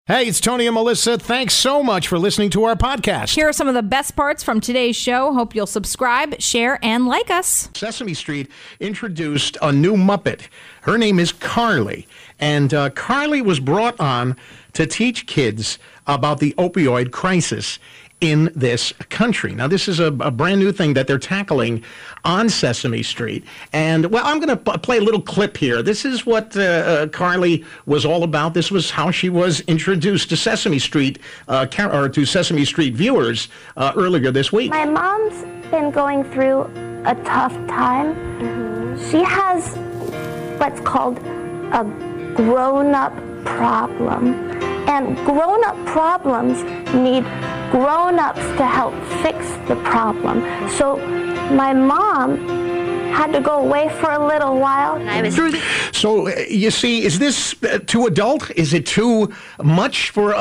Hey, it's Tony and Melissa. Thanks so much for listening to our podcast. Here are some of the best parts from today's show. Hope you'll subscribe, share, and like us. Sesame Street introduced a new Muppet. Her name is Carly. And Carly was brought on to teach kids about the opioid crisis in this country. Now, this is a brand new thing that they're tackling on Sesame Street. And, well, I'm going to play a little clip here. This is what Carly was all about. This was how she was introduced to Sesame Street, or to Sesame Street viewers earlier this week. My mom's been going through a tough time. She has what's called a grown-up problem. And grown-up problems need grown-ups to help fix the problem. So my mom had to go away for a little while. So, you see, is this too adult? Is it too much for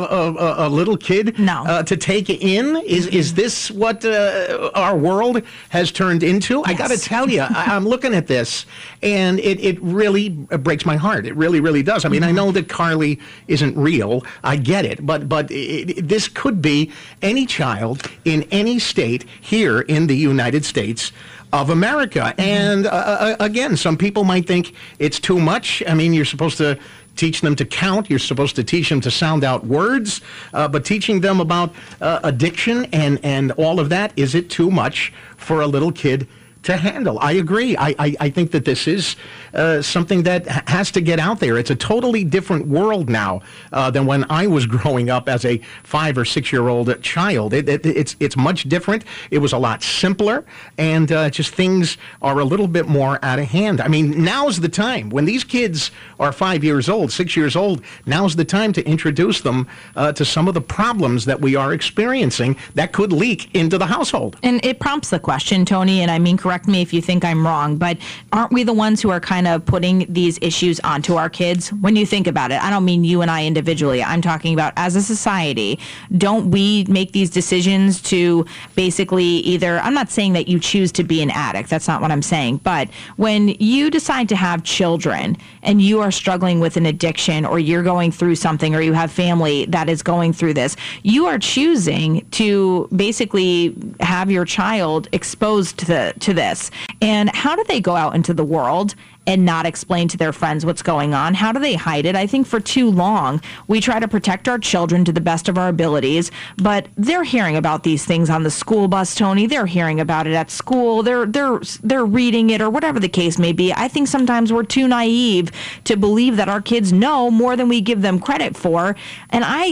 a little kid to take in? Is this what our world has turned into? Yes. I got to tell you, I'm looking at this, and it really breaks my heart. It really, really does. I mean, I know that Carly isn't real. I get it. But this could be any child in any state here in the United States of America. And again, some people might think it's too much. I mean, you're supposed to teach them to count. You're supposed to teach them to sound out words. But teaching them about addiction and all of that, is it too much for a little kid to handle? I agree. I think that this is something that has to get out there. It's a totally different world now than when I was growing up as a 5 or 6 year old child. It's much different. It was a lot simpler, and just things are a little bit more out of hand. I mean, now's the time. When these kids are 5 years old, 6 years old, now's the time to introduce them to some of the problems that we are experiencing that could leak into the household. And it prompts the question, Tony, and I mean, correct me if you think I'm wrong, but aren't we the ones who are kind of putting these issues onto our kids? When you think about it, I don't mean you and I individually. I'm talking about as a society. Don't we make these decisions to basically either, I'm not saying that you choose to be an addict. That's not what I'm saying. But when you decide to have children and you are struggling with an addiction, or you're going through something, or you have family that is going through this, you are choosing to basically have your child exposed to this. And how do they go out into the world and not explain to their friends what's going on? How do they hide it? I think for too long, we try to protect our children to the best of our abilities, but they're hearing about these things on the school bus, Tony. They're hearing about it at school. They're reading it, or whatever the case may be. I think sometimes we're too naive to believe that our kids know more than we give them credit for. And I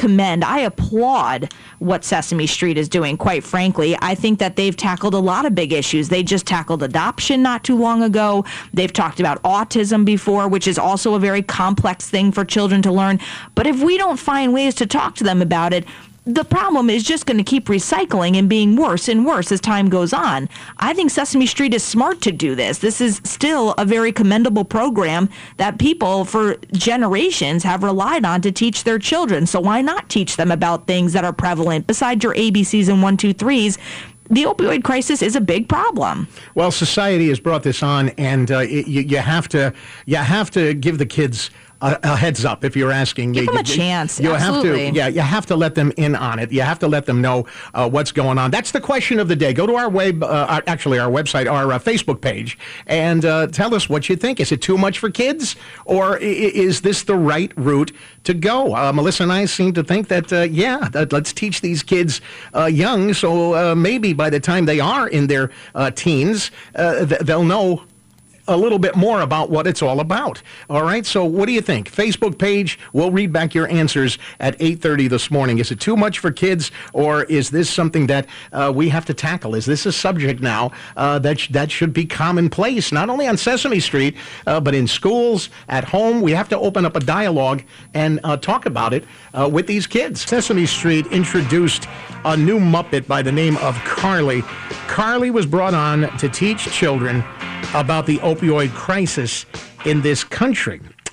applaud what Sesame Street is doing, quite frankly. I think that they've tackled a lot of big issues. They just tackled adoption not too long ago. They've talked about autism before, which is also a very complex thing for children to learn. But if we don't find ways to talk to them about it, the problem is just going to keep recycling and being worse and worse as time goes on. I think Sesame Street is smart to do this. This is still a very commendable program that people for generations have relied on to teach their children. So why not teach them about things that are prevalent besides your ABCs and 1, 2, 3s? The opioid crisis is a big problem. Well, society has brought this on, and you have to give the kids a heads up if you're asking. Give them a chance. Absolutely. You have to let them in on it. You have to let them know what's going on. That's the question of the day. Go to our our website, our Facebook page, and tell us what you think. Is it too much for kids, or is this the right route to go? Melissa and I seem to think that, let's teach these kids young, so maybe by the time they are in their teens, they'll know a little bit more about what it's all about. All right, so what do you think? Facebook page, we'll read back your answers at 8:30 this morning. Is it too much for kids, or is this something that we have to tackle? Is this a subject now that should be commonplace, not only on Sesame Street, but in schools, at home? We have to open up a dialogue and talk about it with these kids. Sesame Street introduced a new Muppet by the name of Carly. Carly was brought on to teach children about the opioid crisis in this country.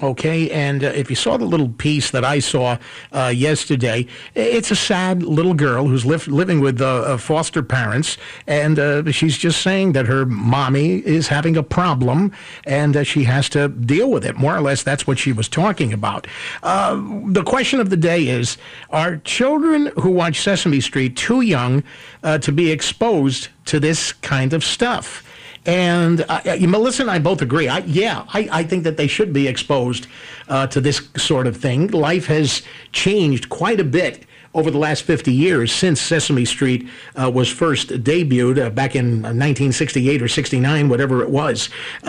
Okay, and if you saw the little piece that I saw yesterday, it's a sad little girl who's living with foster parents, and she's just saying that her mommy is having a problem, and she has to deal with it. More or less, that's what she was talking about. The question of the day is, are children who watch Sesame Street too young to be exposed to this kind of stuff? And Melissa and I both agree. I think that they should be exposed to this sort of thing. Life has changed quite a bit over the last 50 years since Sesame Street was first debuted back in 1968 or 69, whatever it was.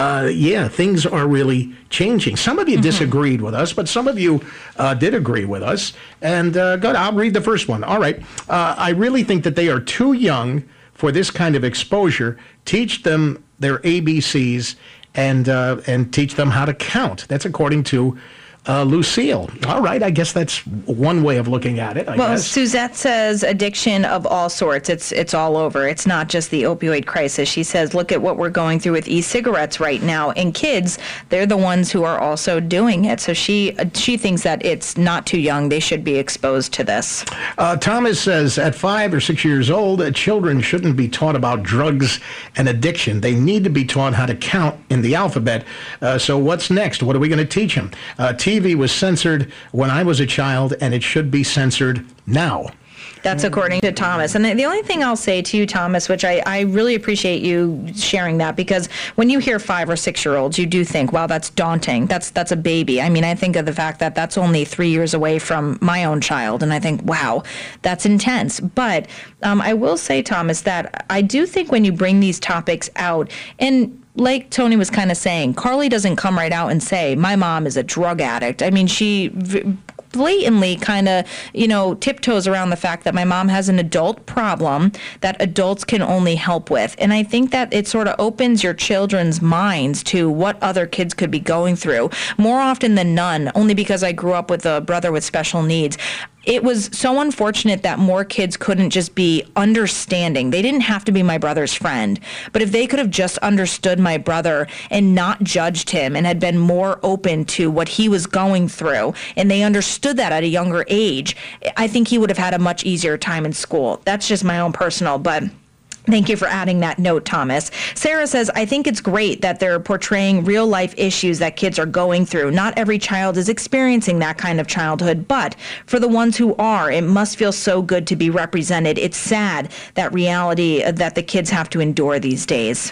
Things are really changing. Some of you disagreed with us, but some of you did agree with us. And good, I'll read the first one. All right. I really think that they are too young for this kind of exposure. Teach them their ABCs and teach them how to count. That's according to Lucille. All right, I guess that's one way of looking at it, I guess. Suzette says addiction of all sorts. It's all over. It's not just the opioid crisis. She says, look at what we're going through with e-cigarettes right now. And kids, they're the ones who are also doing it. So she thinks that it's not too young. They should be exposed to this. Thomas says, at 5 or 6 years old, children shouldn't be taught about drugs and addiction. They need to be taught how to count in the alphabet. So what's next? What are we going to teach them? TV was censored when I was a child, and it should be censored now. That's according to Thomas. And the only thing I'll say to you, Thomas, which I really appreciate you sharing that, because when you hear 5 or 6 year olds, you do think, wow, that's daunting. That's a baby. I mean, I think of the fact that that's only 3 years away from my own child. And I think, wow, that's intense. But I will say, Thomas, that I do think when you bring these topics out, and like Tony was kind of saying, Carly doesn't come right out and say, my mom is a drug addict. I mean, she blatantly kind of, tiptoes around the fact that my mom has an adult problem that adults can only help with. And I think that it sort of opens your children's minds to what other kids could be going through. More often than none, only because I grew up with a brother with special needs, it was so unfortunate that more kids couldn't just be understanding. They didn't have to be my brother's friend, but if they could have just understood my brother and not judged him and had been more open to what he was going through, and they understood that at a younger age, I think he would have had a much easier time in school. That's just my own personal, but thank you for adding that note, Thomas. Sarah says, I think it's great that they're portraying real life issues that kids are going through. Not every child is experiencing that kind of childhood, but for the ones who are, it must feel so good to be represented. It's sad, that reality that the kids have to endure these days.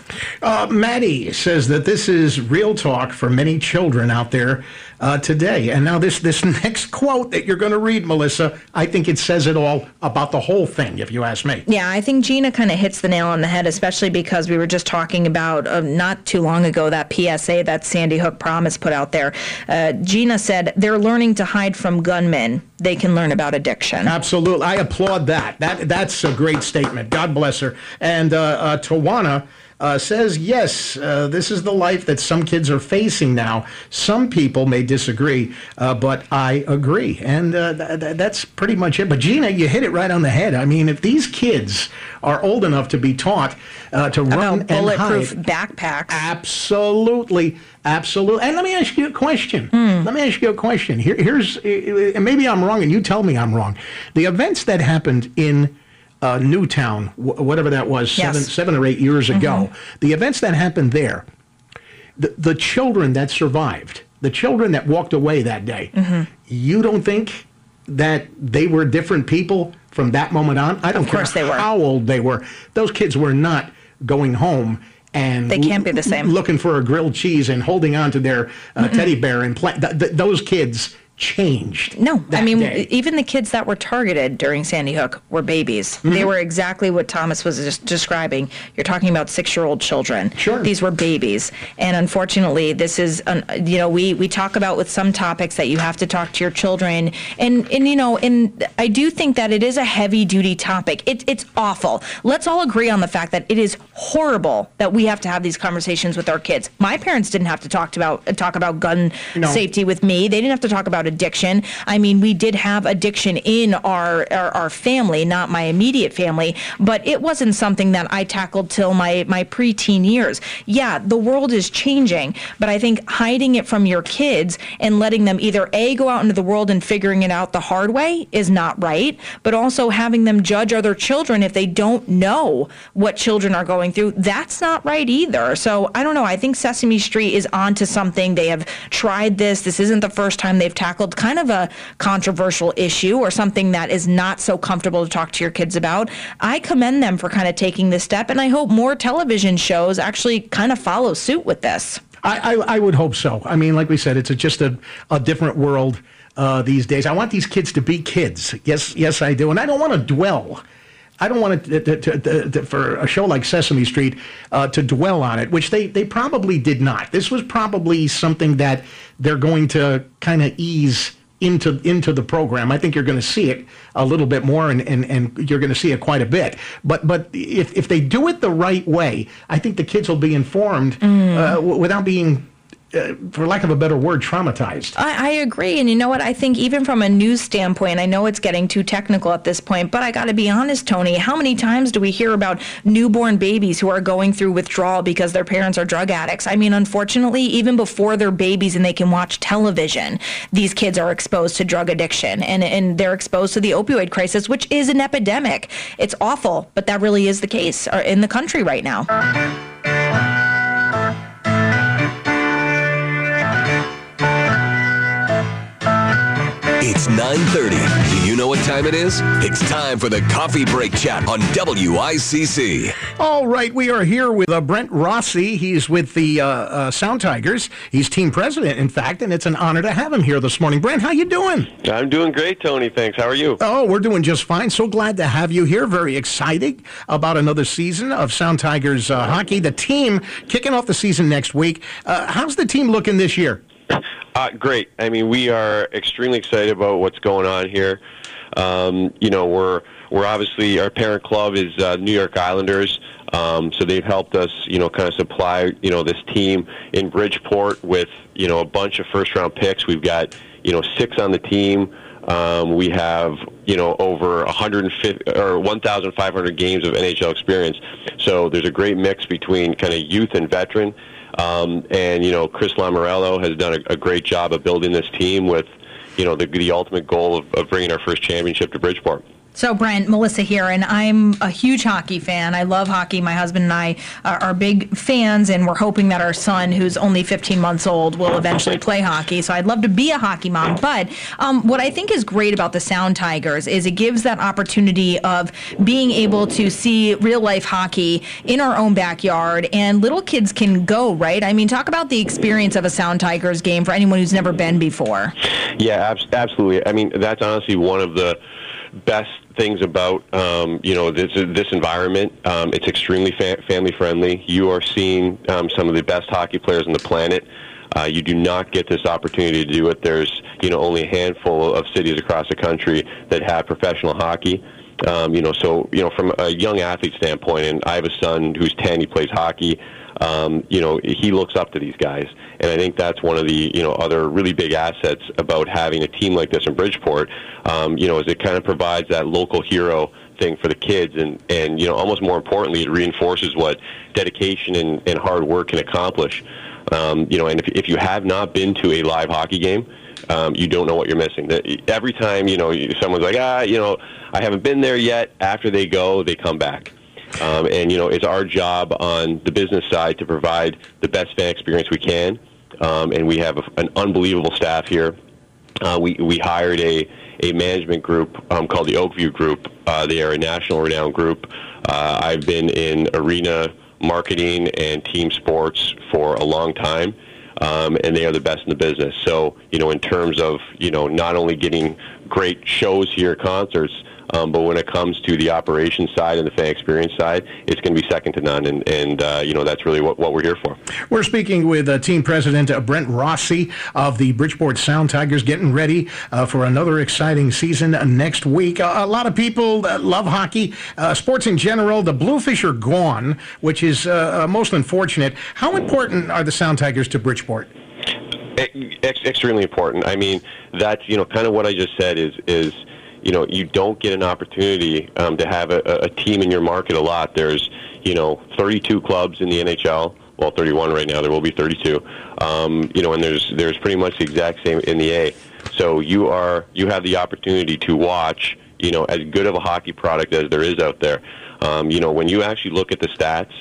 Maddie says that this is real talk for many children out there today. And now this next quote that you're going to read, Melissa, I think it says it all about the whole thing, if you ask me. Yeah, I think Gina kind of hits the nail on the head, especially because we were just talking about not too long ago that PSA that Sandy Hook Promise put out there. Gina said, they're learning to hide from gunmen. They can learn about addiction. Absolutely. I applaud that. That's a great statement. God bless her. And Tawana says, yes, this is the life that some kids are facing now. Some people may disagree, but I agree. And that's pretty much it. But Gina, you hit it right on the head. I mean, if these kids are old enough to be taught to run and bulletproof hide, backpacks. Absolutely. And let me ask you a question. Here's, and maybe I'm wrong, and you tell me I'm wrong. The events that happened in Newtown, whatever that was, yes. 7 or 8 years ago, the events that happened there, the children that survived, the children that walked away that day, you don't think that they were different people from that moment on? I don't care how old they were. Those kids were not going home and they can't be the same. Looking for a grilled cheese and holding on to their teddy bear and those kids changed. No, I mean, day. Even the kids that were targeted during Sandy Hook were babies. They were exactly what Thomas was just describing. You're talking about 6-year-old children. Sure. These were babies. And unfortunately, this is, we talk about with some topics that you have to talk to your children. And I do think that it is a heavy duty topic. It's awful. Let's all agree on the fact that it is horrible that we have to have these conversations with our kids. My parents didn't have to talk about gun safety with me. They didn't have to talk about addiction. I mean, we did have addiction in our family, not my immediate family, but it wasn't something that I tackled till my preteen years. Yeah, the world is changing, but I think hiding it from your kids and letting them either A, go out into the world and figuring it out the hard way is not right, but also having them judge other children if they don't know what children are going through, that's not right either. So I don't know. I think Sesame Street is onto something. They have tried this. This isn't the first time they've tackled kind of a controversial issue or something that is not so comfortable to talk to your kids about. I commend them for kind of taking this step, and I hope more television shows actually kind of follow suit with this. I would hope so. I mean, like we said, it's just a different world these days. I want these kids to be kids. Yes, I do. And I don't want to dwell. I don't want to for a show like Sesame Street to dwell on it, which they probably did not. This was probably something that they're going to kind of ease into the program. I think you're going to see it a little bit more, and you're going to see it quite a bit. But if they do it the right way, I think the kids will be informed without being, for lack of a better word, traumatized. I agree. And you know what? I think even from a news standpoint, I know it's getting too technical at this point, but I got to be honest, Tony, how many times do we hear about newborn babies who are going through withdrawal because their parents are drug addicts? I mean, unfortunately, even before they're babies and they can watch television, these kids are exposed to drug addiction and they're exposed to the opioid crisis, which is an epidemic. It's awful, but that really is the case in the country right now. It's 9:30. Do you know what time it is? It's time for the Coffee Break Chat on WICC. All right, we are here with Brent Rossi. He's with the Sound Tigers. He's team president, in fact, and it's an honor to have him here this morning. Brent, how you doing? I'm doing great, Tony. Thanks. How are you? Oh, we're doing just fine. So glad to have you here. Very excited about another season of Sound Tigers hockey. The team kicking off the season next week. How's the team looking this year? Great. I mean, we are extremely excited about what's going on here. We're obviously, our parent club is New York Islanders, so they've helped us, kind of supply, this team in Bridgeport with, a bunch of first-round picks. We've got, 6 on the team. We have, over 150 or 1,500 games of NHL experience. So there's a great mix between kind of youth and veteran. Chris Lamorello has done a great job of building this team with, the ultimate goal of bringing our first championship to Bridgeport. So, Brent, Melissa here, and I'm a huge hockey fan. I love hockey. My husband and I are big fans, and we're hoping that our son, who's only 15 months old, will eventually play hockey. So I'd love to be a hockey mom. But what I think is great about the Sound Tigers is it gives that opportunity of being able to see real-life hockey in our own backyard, and little kids can go, right? I mean, talk about the experience of a Sound Tigers game for anyone who's never been before. Yeah, absolutely. I mean, that's honestly one of the best things about this environment. It's extremely family friendly. You are seeing some of the best hockey players on the planet. You do not get this opportunity to do it. There's only a handful of cities across the country that have professional hockey. So from a young athlete standpoint, and I have a son who's 10. He plays hockey. He looks up to these guys. And I think that's one of the, other really big assets about having a team like this in Bridgeport, is it kind of provides that local hero thing for the kids. And almost more importantly, it reinforces what dedication and hard work can accomplish. And if you have not been to a live hockey game, you don't know what you're missing. Every time, someone's like, I haven't been there yet. After they go, they come back. It's our job on the business side to provide the best fan experience we can. And we have an unbelievable staff here. We hired a management group called the Oakview Group. They are a national renowned group. I've been in arena marketing and team sports for a long time. And they are the best in the business. So, in terms of, not only getting great shows here, concerts, But when it comes to the operations side and the fan experience side, it's going to be second to none, and that's really what we're here for. We're speaking with Team President Brent Rossi of the Bridgeport Sound Tigers, getting ready for another exciting season next week. A lot of people love hockey, sports in general. The Bluefish are gone, which is most unfortunate. How important are the Sound Tigers to Bridgeport? Extremely important. I mean, that's kind of what I just said is you don't get an opportunity to have a team in your market a lot. There's 32 clubs in the NHL. Well, 31 right now. There will be 32. And there's pretty much the exact same in the A. So you have the opportunity to watch as good of a hockey product as there is out there. When you actually look at the stats,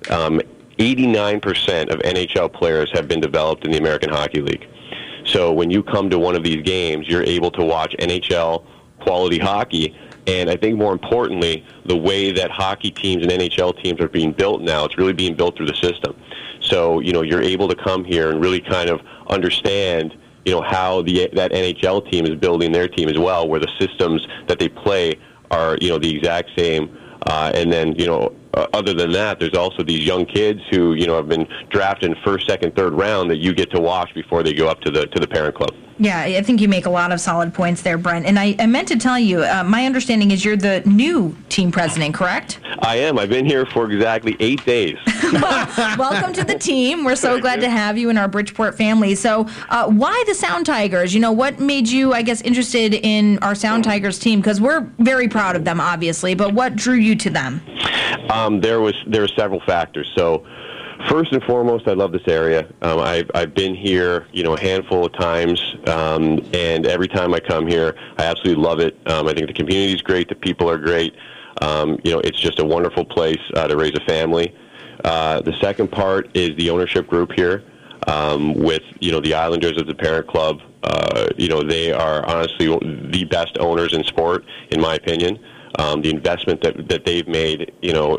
89% of NHL players have been developed in the American Hockey League. So when you come to one of these games, you're able to watch NHL quality hockey. And I think more importantly, the way that hockey teams and NHL teams are being built now, it's really being built through the system. So, you're able to come here and really kind of understand, how that NHL team is building their team as well, where the systems that they play are, the exact same. And then, other than that, there's also these young kids who, have been drafted in first, second, third round that you get to watch before they go up to the parent club. Yeah, I think you make a lot of solid points there, Brent. And I meant to tell you, my understanding is you're the new team president, correct? I am. I've been here for exactly 8 days. Well, welcome to the team. We're so glad to have you in our Bridgeport family. So why the Sound Tigers? What made you, I guess, interested in our Sound Tigers team? Because we're very proud of them, obviously. But what drew you to them? There were several factors. So first and foremost, I love this area. I've been here, a handful of times, and every time I come here, I absolutely love it. I think the community is great. The people are great. It's just a wonderful place to raise a family. The second part is the ownership group here, with the Islanders as the parent club. They are honestly the best owners in sport, in my opinion. The investment that they've made,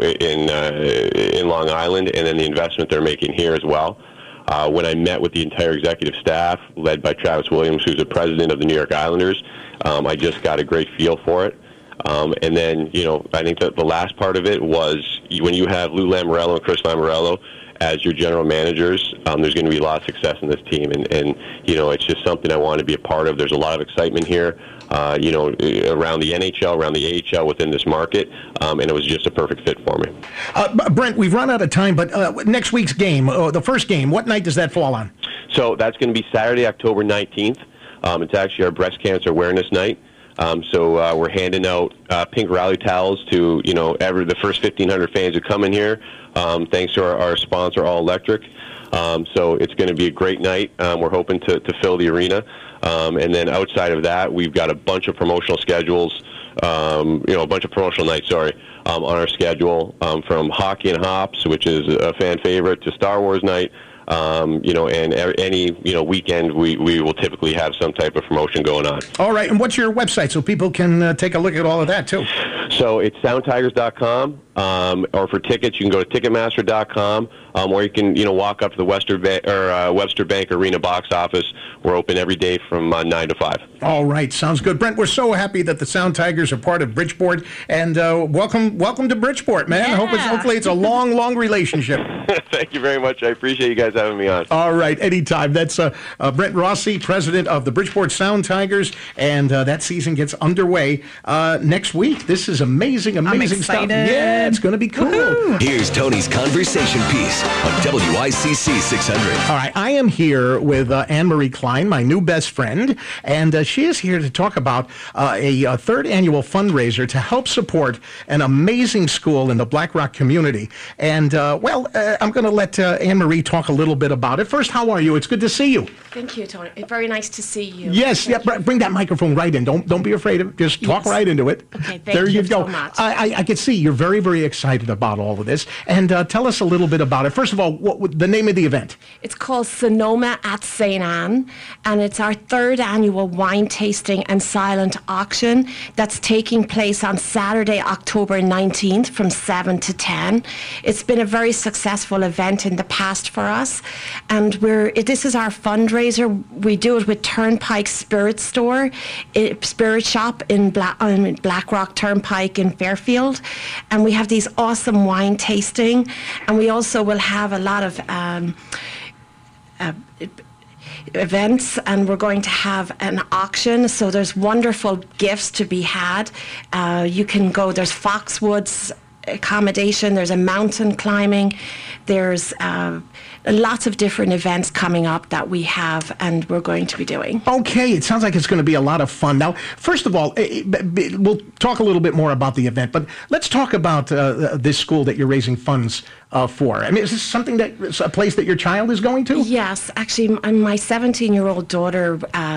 in Long Island, and then the investment they're making here as well. When I met with the entire executive staff, led by Travis Williams, who's the president of the New York Islanders, I just got a great feel for it. And then, I think that the last part of it was when you have Lou Lamoriello and Chris Lamoriello as your general managers, there's going to be a lot of success in this team. And it's just something I want to be a part of. There's a lot of excitement here. Around the NHL, around the AHL within this market, and it was just a perfect fit for me. Brent, we've run out of time, but next week's game, the first game, what night does that fall on? So that's going to be Saturday, October 19th. It's actually our breast cancer awareness night. So we're handing out pink rally towels to the first 1,500 fans who come in here. Thanks to our sponsor, All Electric. So it's going to be a great night. We're hoping to fill the arena. And then outside of that, we've got a bunch of promotional schedules, a bunch of promotional nights, on our schedule, from Hockey and Hops, which is a fan favorite, to Star Wars night. And any weekend we will typically have some type of promotion going on. All right, and what's your website so people can take a look at all of that too? So it's soundtigers.com, or for tickets you can go to ticketmaster.com, or you can walk up to the Webster Bank Arena box office. We're open every day from 9 to 5. All right, sounds good. Brent, we're so happy that the Sound Tigers are part of Bridgeport, and welcome to Bridgeport, man. Yeah. Hopefully it's a long relationship. Thank you very much. I appreciate you guys having me on. All right, anytime. That's Brent Rossi, president of the Bridgeport Sound Tigers, and that season gets underway next week. This is amazing stuff. Yeah, it's going to be cool. Woo-hoo. Here's Tony's conversation piece on WICC 600. All right, I am here with Anne-Marie Klein, my new best friend, and she is here to talk about a third annual fundraiser to help support an amazing school in the Black Rock community. And, I'm going to let Anne-Marie talk a little bit about it. First, how are you? It's good to see you. Thank you, Tony. It's very nice to see you. Yes, bring that microphone right in. Don't be afraid of it. Just talk right into it. Okay, thank you so much. I can see you're very very excited about all of this. And tell us a little bit about it. First of all, what the name of the event? It's called Sonoma at St. Anne, and it's our 3rd annual wine tasting and silent auction that's taking place on Saturday, October 19th from 7 to 10. It's been a very successful event in the past for us, and this is our fundraiser. We do it with Turnpike Spirit Spirit Shop in Blackrock Turnpike in Fairfield, and we have these awesome wine tasting, and we also will have a lot of events, and we're going to have an auction, so there's wonderful gifts to be had. You can go, there's Foxwoods accommodation, there's a mountain climbing, there's lots of different events coming up that we have and we're going to be doing. Okay, it sounds like it's going to be a lot of fun. Now, first of all, we'll talk a little bit more about the event, but let's talk about this school that you're raising funds for. I mean, is this something a place that your child is going to? Yes, actually, my 17-year-old daughter,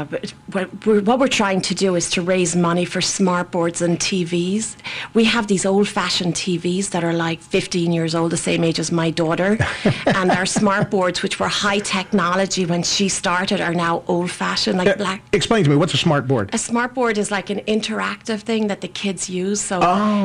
what we're trying to do is to raise money for smart boards and TVs. We have these old-fashioned TVs that are like 15 years old, the same age as my daughter, and our smart boards, which were high technology when she started, are now old-fashioned, like black. Explain to me, what's a smart board? A smart board is like an interactive thing that the kids use, so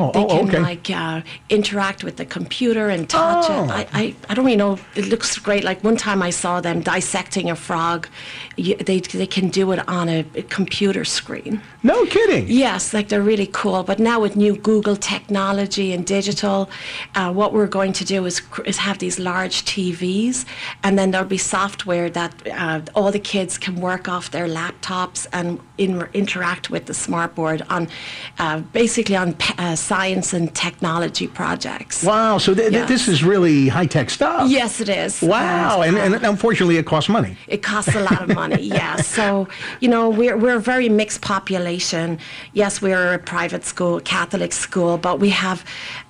they can interact with the computer and touch. I don't really know. It looks great. Like one time I saw them dissecting a frog. They can do it on a computer screen. No kidding. Yes, like they're really cool. But now with new Google technology and digital, what we're going to do is have these large TVs, and then there'll be software that all the kids can work off their laptops and interact with the smart board on basically on science and technology projects. Wow, so this is really high-tech stuff. Yes, it is. Wow, and unfortunately it costs money. It costs a lot of money, yes. So, we're a very mixed population. Yes, we're a private school, Catholic school, but we have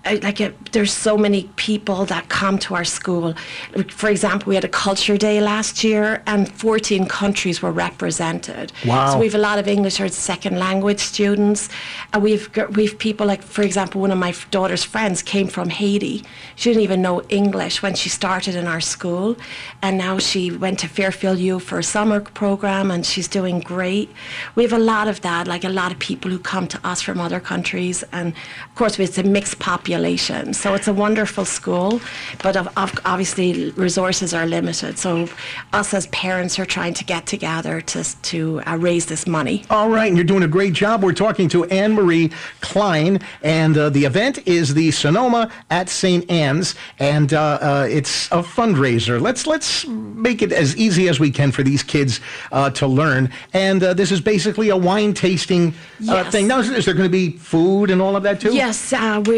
there's so many people that come to our school. For example, we had a culture day last year and 14 countries were represented. Wow. So we have a lot of English as second language students. And we've people like, for example, one of my daughter's friends came from Haiti. She didn't even know English when she started in our school. And now she went to Fairfield U for a summer program and she's doing great. We have a lot of that, like a lot of people who come to us from other countries. And of course, it's a mixed population. So it's a wonderful school, but obviously resources are limited. So us as parents are trying to get together to raise this money. All right, and you're doing a great job. We're talking to Anne-Marie Klein, and the event is the Sonoma at St. Anne's, and it's a fundraiser. Let's make it as easy as we can for these kids to learn. And this is basically a wine tasting thing. Now, is there going to be food and all of that too? Yes,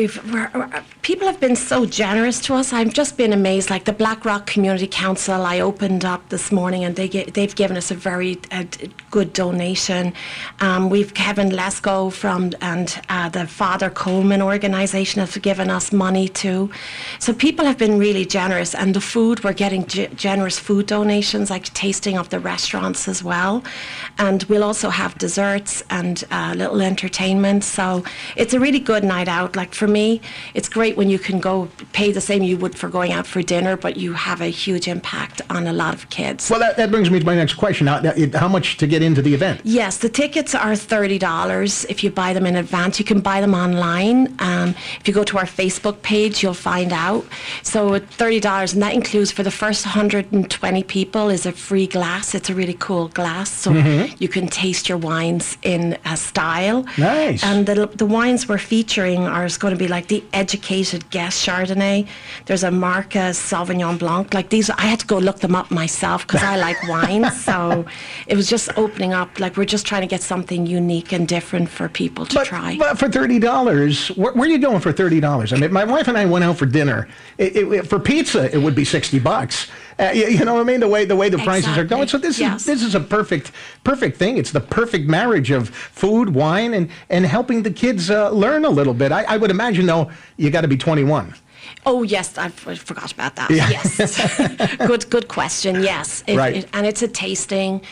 people have been so generous to us. I've just been amazed. Like the Black Rock Community Council, I opened up this morning and they've given us a very good donation. We've Kevin Lesko and the Father Coleman organization have given us money too. So people have been really generous, and the food, we're getting generous food donations, like tasting of the restaurants as well. And we'll also have desserts and little entertainment. So it's a really good night out. Like for me, it's great when you can go pay the same you would for going out for dinner, but you have a huge impact on a lot of kids. Well, that brings me to my next question. How much to get into the event? Yes, the tickets are $30 if you buy them in advance. You can buy them online. If you go to our Facebook page, you'll find out. So $30, and that includes for the first 120 people is a free glass. It's a really cool glass, so you can taste your wines in a style. Nice. And the wines we're featuring are going to be like the Educated Guest Chardonnay. There's a Marca Sauvignon Blanc. Like these, I had to go look them up myself because I like wine. So it was just opening up. Like we're just trying to get something unique and different for people to try. But for $30, where are you going for $30? I mean, my wife and I went out for dinner. For pizza, it would be $60. You know what I mean? The way the prices are going. So this is a perfect thing. It's the perfect marriage of food, wine, and helping the kids learn a little bit. I would imagine, though, you got to be 21. Oh, yes, I forgot about that. Yeah. Yes. Good question. Yes. Right. And it's a tasting,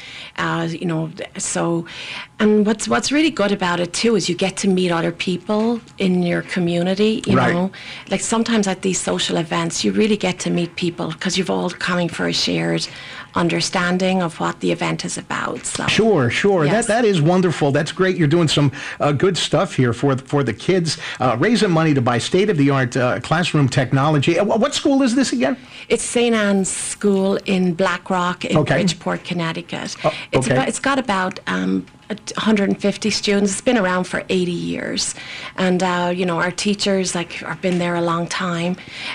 so, and what's really good about it too is you get to meet other people in your community, you Right. know. Like sometimes at these social events, you really get to meet people because you've all coming for a shared understanding of what the event is about. So. Sure. Yes. That is wonderful. That's great. You're doing some good stuff here for the kids, raising money to buy state-of-the-art classroom technology. What school is this again? It's St. Anne's School in Black Rock in Okay. Bridgeport, Connecticut. Oh, okay. It's got about 150 students. It's been around for 80 years. And, our teachers have been there a long time.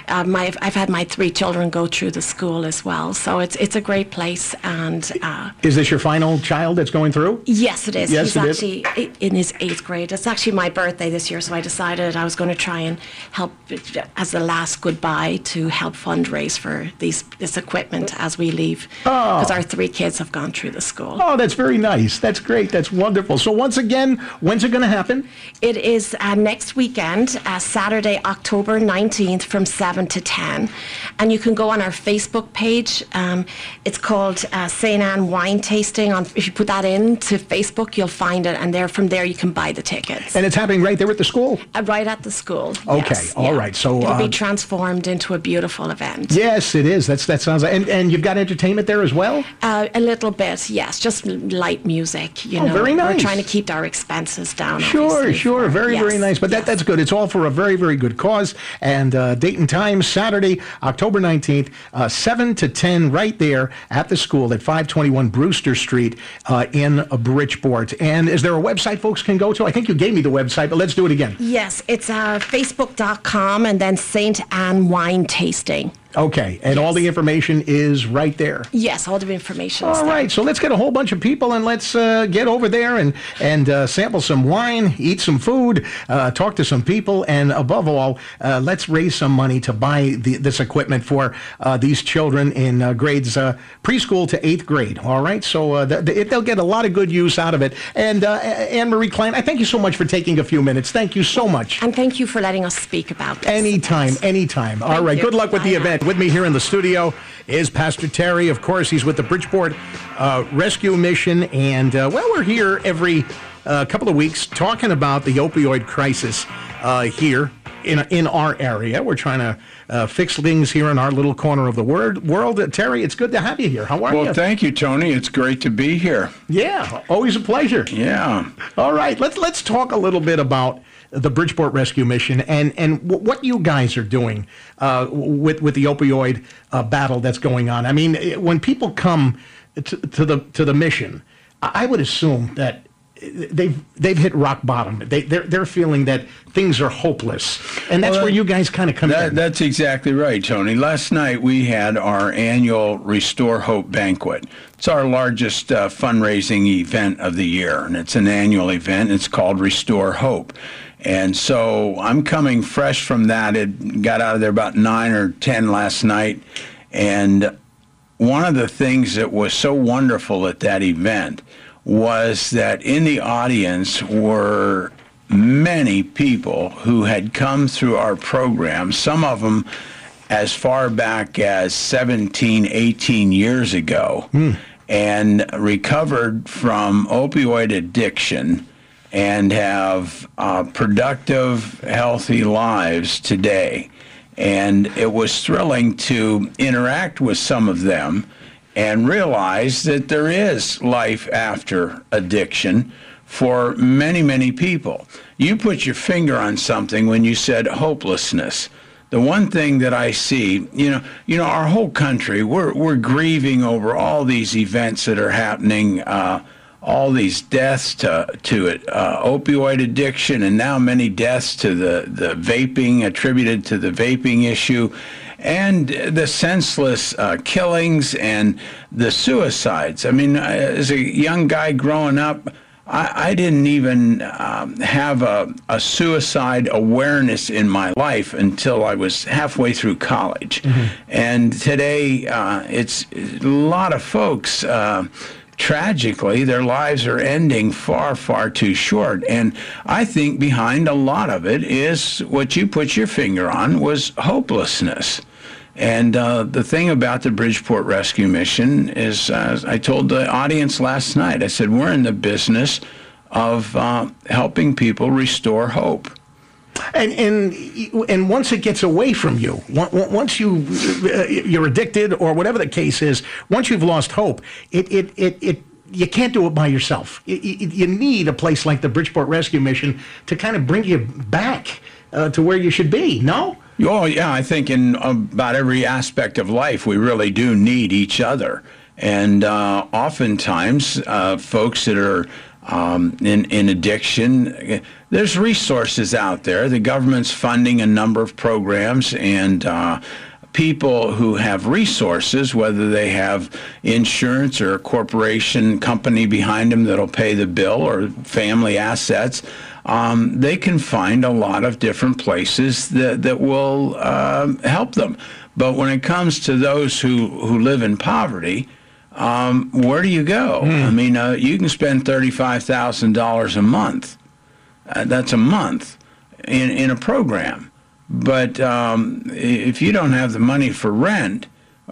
I've had my 3 children go through the school as well. So it's a great place. And Is this your final child that's going through? yes, it is. Yes, He's it is. actually in his 8th grade. It's actually my birthday this year, so I decided I was going to try and help as the last goodbye to help fundraise for this equipment as we leave. Because our 3 kids have gone through the school. Oh, that's very nice. That's great. That's wonderful. So once again, when's it going to happen? It is next weekend, Saturday, October 19th from 7 to 10. And you can go on our Facebook page. It's called St. Anne Wine Tasting. If you put that into Facebook, you'll find it. And from there, you can buy the tickets. And it's happening right there at the school? Right at the school. Okay, yes, all right. So it'll be transformed into a beautiful event. Yes, it is. That sounds like, and you've got entertainment there as well? A little bit, yes. Just light music, you Oh, know. very nice. We're trying to keep our expenses down. Sure. Very, Yes, very nice. But yes. that's good. It's all for a very, very good cause. And date and time, Saturday, October 19th, 7 to 10, right there at the school at 521 Brewster Street in Bridgeport. And is there a website folks can go to? I think you gave me the website, but let's do it again. Yes, it's facebook.com and then St. Anne Wine Tasting. Okay, and all the information is right there. Yes, all the information is All there. right, so let's get a whole bunch of people and let's get over there and sample some wine, eat some food, talk to some people, and above all, let's raise some money to buy this equipment for these children in grades preschool to 8th grade. All right, so they'll get a lot of good use out of it. And Anne Marie Klein, I thank you so much for taking a few minutes. Thank you so much. And thank you for letting us speak about this. Anytime. All right, you. good luck with the Bye event. With me here in the studio is Pastor Terry. Of course, he's with the Bridgeport Rescue Mission. And, we're here every couple of weeks talking about the opioid crisis here in our area. We're trying to fix things here in our little corner of the world. Terry, it's good to have you here. How are you? Well, thank you, Tony. It's great to be here. Yeah, always a pleasure. Yeah. All right, let's talk a little bit about the Bridgeport Rescue Mission and what you guys are doing with the opioid battle that's going on. I mean, when people come to the mission, I would assume that they've hit rock bottom. They're feeling that things are hopeless, and that's where you guys kind of come in. That's exactly right, Tony. Last night we had our annual Restore Hope banquet. It's our largest fundraising event of the year, and it's an annual event. It's called Restore Hope. And so I'm coming fresh from that. It got out of there about 9 or 10 last night. And one of the things that was so wonderful at that event was that in the audience were many people who had come through our program, some of them as far back as 17, 18 years ago, and recovered from opioid addiction and have productive, healthy lives today. And it was thrilling to interact with some of them and realize that there is life after addiction for many, many people. You put your finger on something when you said hopelessness. The one thing that I see, you know, our whole country, we're grieving over all these events that are happening, all these deaths to opioid addiction, and now many deaths to the vaping, attributed to the vaping issue, and the senseless killings and the suicides. I mean, as a young guy growing up, I didn't even have a suicide awareness in my life until I was halfway through college. And today, it's a lot of folks tragically, their lives are ending far, far too short. And I think behind a lot of it is what you put your finger on was hopelessness. And the thing about the Bridgeport Rescue Mission is, I told the audience last night, I said, we're in the business of helping people restore hope. And once it gets away from you, once you're addicted or whatever the case is, once you've lost hope, you can't do it by yourself. You need a place like the Bridgeport Rescue Mission to kind of bring you back to where you should be. No? Oh, yeah. I think in about every aspect of life, we really do need each other. And oftentimes, folks that are in addiction, there's resources out there. The government's funding a number of programs, and people who have resources, whether they have insurance or a corporation company behind them that'll pay the bill or family assets, they can find a lot of different places that will help them. But when it comes to those who live in poverty, where do you go? I mean, you can spend $35,000 a month. That's a month in a program. But if you don't have the money for rent,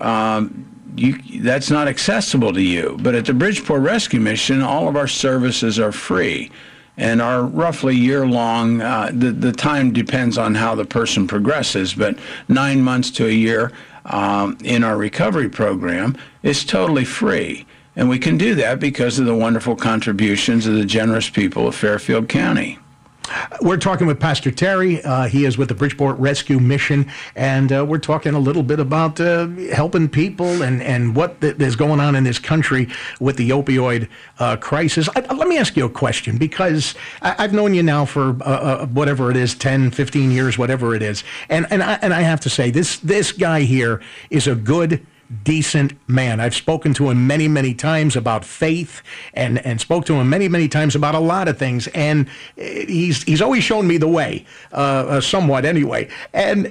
that's not accessible to you. But at the Bridgeport Rescue Mission, all of our services are free and are roughly year-long. The time depends on how the person progresses, but 9 months to a year in our recovery program is totally free. And we can do that because of the wonderful contributions of the generous people of Fairfield County. We're talking with Pastor Terry. He is with the Bridgeport Rescue Mission, and we're talking a little bit about helping people and what is going on in this country with the opioid crisis. Let me ask you a question, because I've known you now for whatever it is, 10, 15 years, whatever it is, and I have to say, this guy here is a good, decent man. I've spoken to him many, many times about faith and spoke to him many, many times about a lot of things. And he's always shown me the way, somewhat anyway. And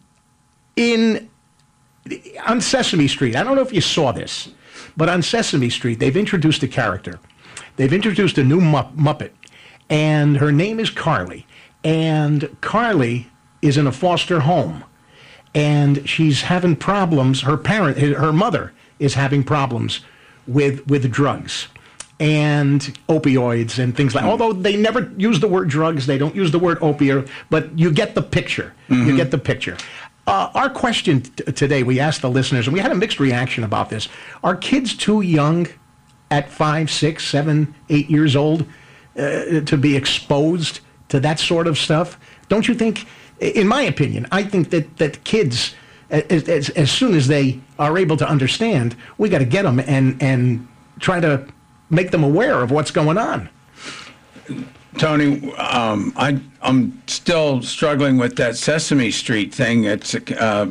on Sesame Street, I don't know if you saw this, but on Sesame Street, they've introduced a character. They've introduced a new Muppet, and her name is Carly. And Carly is in a foster home. And she's having problems. Her mother is having problems with drugs and opioids and things like. Although they never use the word drugs, they don't use the word opioid, but you get the picture. Mm-hmm. You get the picture. Our question today, we asked the listeners, and we had a mixed reaction about this. Are kids too young, at 5, 6, 7, 8 years old, to be exposed to that sort of stuff? Don't you think? In my opinion, I think that kids, as soon as they are able to understand, we got to get them and try to make them aware of what's going on. Tony, I'm still struggling with that Sesame Street thing. It's okay.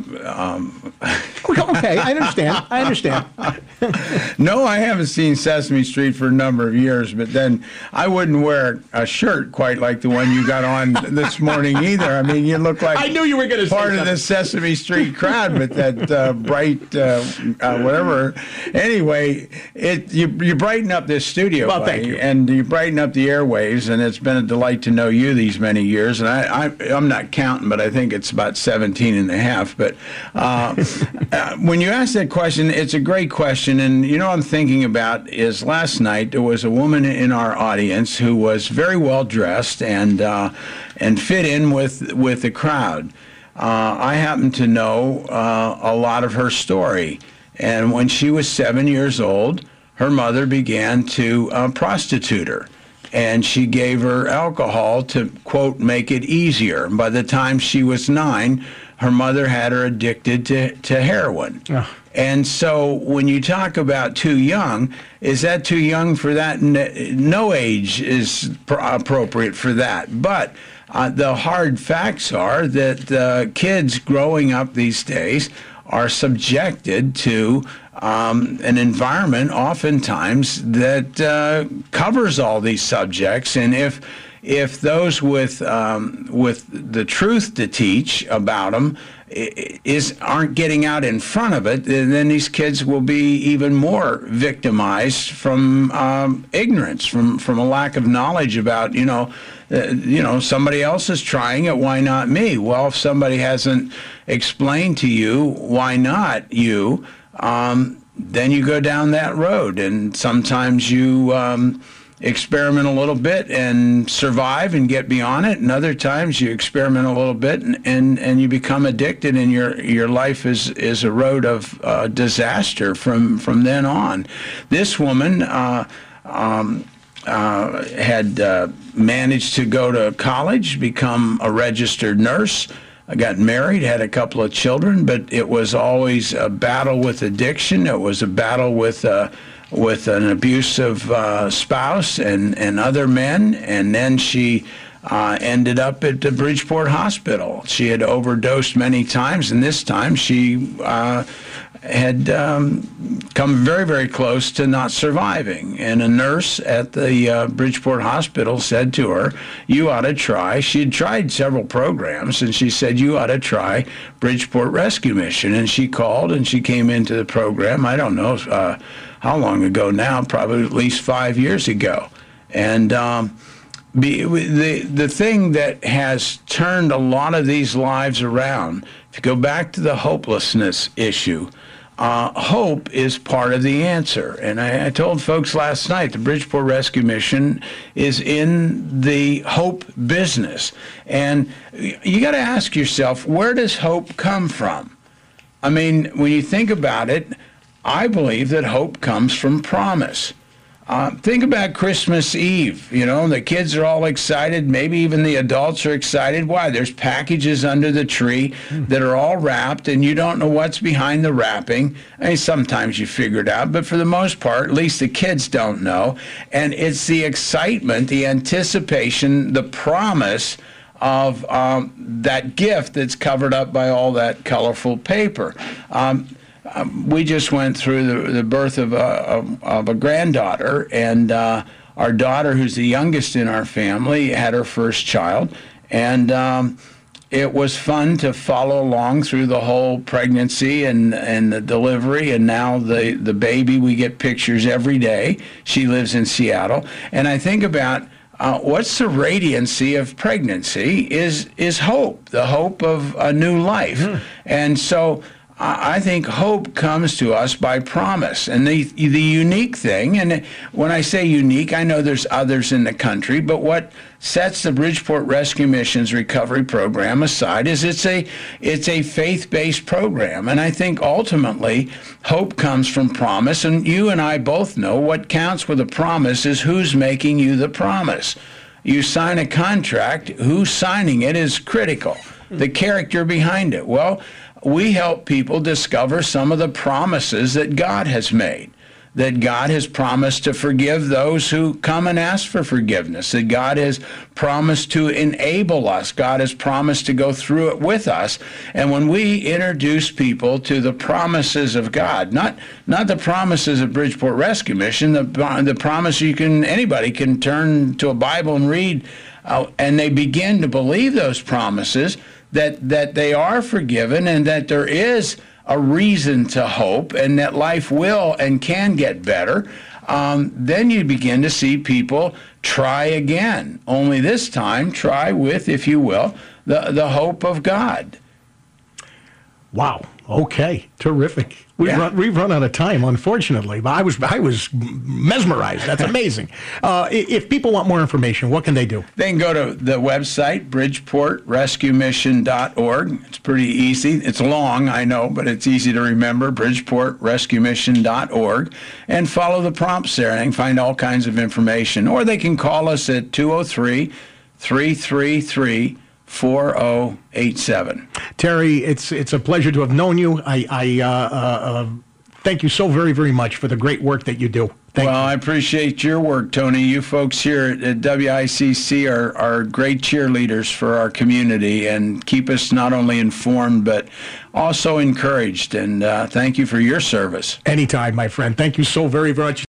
I understand. No, I haven't seen Sesame Street for a number of years, but then I wouldn't wear a shirt quite like the one you got on this morning either. I mean, you look like I knew you were going to part of the Sesame Street crowd with that bright whatever. Anyway, you brighten up this studio, well, thank you. And you brighten up the airwaves, and it's been a delight to know you these many years. And I'm not counting, but I think it's about 17 and a half. But when you ask that question, it's a great question. And you know what I'm thinking about is last night there was a woman in our audience who was very well dressed and fit in with the crowd. I happen to know a lot of her story. And when she was 7 years old, her mother began to prostitute her. And she gave her alcohol to, quote, make it easier. And by the time she was 9, her mother had her addicted to heroin. Oh. And so when you talk about too young, is that too young for that? No age is appropriate for that. But the hard facts are that kids growing up these days are subjected to an environment oftentimes that covers all these subjects. And if those with the truth to teach about them aren't getting out in front of it, then these kids will be even more victimized from ignorance, from a lack of knowledge about, somebody else is trying it, why not me? Well, if somebody hasn't explained to you why not you, then you go down that road, and sometimes you experiment a little bit and survive and get beyond it, and other times you experiment a little bit and you become addicted, and your life is a road of disaster from then on. This woman had managed to go to college, become a registered nurse. I got married, had a couple of children, but it was always a battle with addiction. It was a battle with an abusive spouse and other men, and then she ended up at the Bridgeport Hospital. She had overdosed many times, and this time she had come very, very close to not surviving. And a nurse at the Bridgeport Hospital said to her, you ought to try. She had tried several programs, and she said, you ought to try Bridgeport Rescue Mission. And she called, and she came into the program, I don't know how long ago now, probably at least 5 years ago. And the thing that has turned a lot of these lives around, if you go back to the hopelessness issue, hope is part of the answer. And I told folks last night, the Bridgeport Rescue Mission is in the hope business. And you got to ask yourself, where does hope come from? I mean, when you think about it, I believe that hope comes from promise. Think about Christmas Eve. The kids are all excited. Maybe even the adults are excited. Why? There's packages under the tree that are all wrapped, and you don't know what's behind the wrapping. I mean, sometimes you figure it out, but for the most part, at least the kids don't know. And it's the excitement, the anticipation, the promise of that gift that's covered up by all that colorful paper. We just went through the birth of a granddaughter, and our daughter, who's the youngest in our family, had her first child, and it was fun to follow along through the whole pregnancy and the delivery, and now the baby. We get pictures every day. She lives in Seattle, and I think about what's the radiancy of pregnancy is hope, the hope of a new life, and so I think hope comes to us by promise. And the unique thing, and when I say unique, I know there's others in the country, but what sets the Bridgeport Rescue Mission's recovery program aside is it's a faith-based program. And I think ultimately hope comes from promise. And you and I both know what counts with a promise is who's making you the promise. You sign a contract, who's signing it is critical. The character behind it. Well, we help people discover some of the promises that God has made, that God has promised to forgive those who come and ask for forgiveness, that God has promised to enable us, God has promised to go through it with us. And when we introduce people to the promises of God, not the promises of Bridgeport Rescue Mission, the promise anybody can turn to a Bible and read, and they begin to believe those promises, that they are forgiven and that there is a reason to hope and that life will and can get better, then you begin to see people try again. Only this time, try with, if you will, the hope of God. Wow. Okay. Terrific. We've run out of time, unfortunately, but I was mesmerized. That's amazing. If people want more information, what can they do? They can go to the website, bridgeportrescuemission.org. It's pretty easy. It's long, I know, but it's easy to remember, bridgeportrescuemission.org, and follow the prompts there, and they can find all kinds of information. Or they can call us at 203-333-4087. Terry, it's a pleasure to have known you. I thank you so very, very much for the great work that you do. Thank you. I appreciate your work, Tony. You folks here at WICC are great cheerleaders for our community and keep us not only informed but also encouraged. And thank you for your service. Anytime, my friend. Thank you so very, very much.